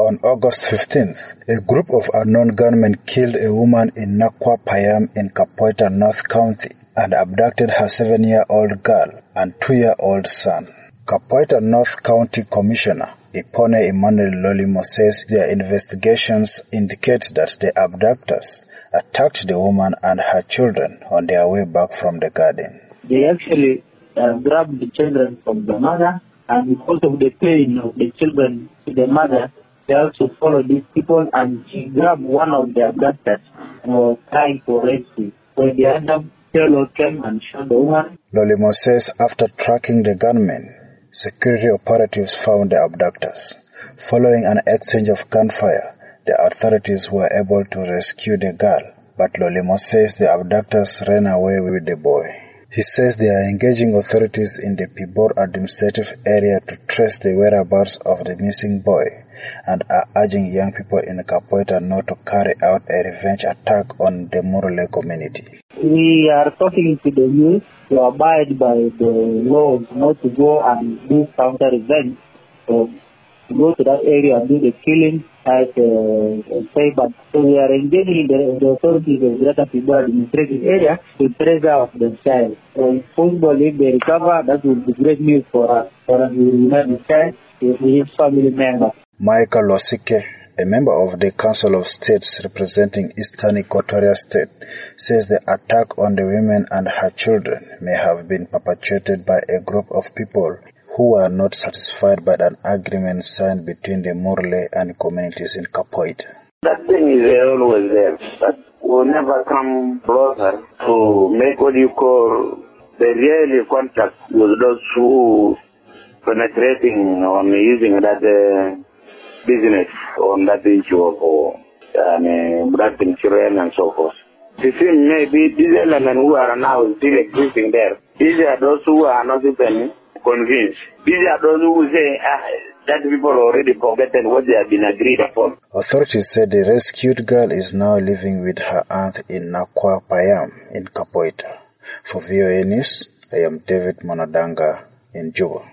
On August 15th, a group of unknown gunmen killed a woman in Nakwa Payam in Kapoita North County and abducted her 7-year-old girl and 2-year-old son. Kapoita North County Commissioner Ipone Emmanuel Lolimo says their investigations indicate that the abductors attacked the woman and her children on their way back from the garden. They actually grabbed the children from the mother, and because of the pain of the children to the mother, they also followed these people, and she grabbed one of the abductors and was trying to rescue. When the other fellow came and shot the woman. Lolimo says after tracking the gunmen, security operatives found the abductors. Following an exchange of gunfire, the authorities were able to rescue the girl, but Lolimo says the abductors ran away with the boy. He says they are engaging authorities in the Pibor administrative area to trace the whereabouts of the missing boy and are urging young people in Kapoita not to carry out a revenge attack on the Murule community. We are talking to the youth to abide by the laws, not to go and do counter events. So to go to that area and do the killing as but so we are engaging the authorities of the Greater Pibor administrative area to trace out the child. So if possible, if they recover, that will be great news for us. For us, we will have the child with his family members. Michael Losike, a member of the Council of States representing Eastern Equatoria State, says the attack on the women and her children may have been perpetrated by a group of people who are not satisfied by an agreement signed between the Murle and communities in Kapoita. That thing is always there, but will never come closer to make what you call the real contact with those who penetrating on using that business on that issue of abducting children and so forth. The thing may be these elements who are now still existing there. These are those who are not even convinced. These are those who say that people already forgotten what they have been agreed upon. Authorities said the rescued girl is now living with her aunt in Nakwa Payam in Kapoita. For VOA News, I am David Monadanga in Juba.